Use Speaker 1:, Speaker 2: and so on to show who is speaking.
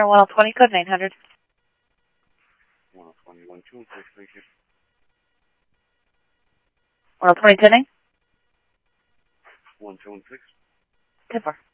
Speaker 1: Air 1020, code 900.
Speaker 2: 1020, 126, thank you.
Speaker 1: 1020, 10
Speaker 2: 126.
Speaker 1: 10-4.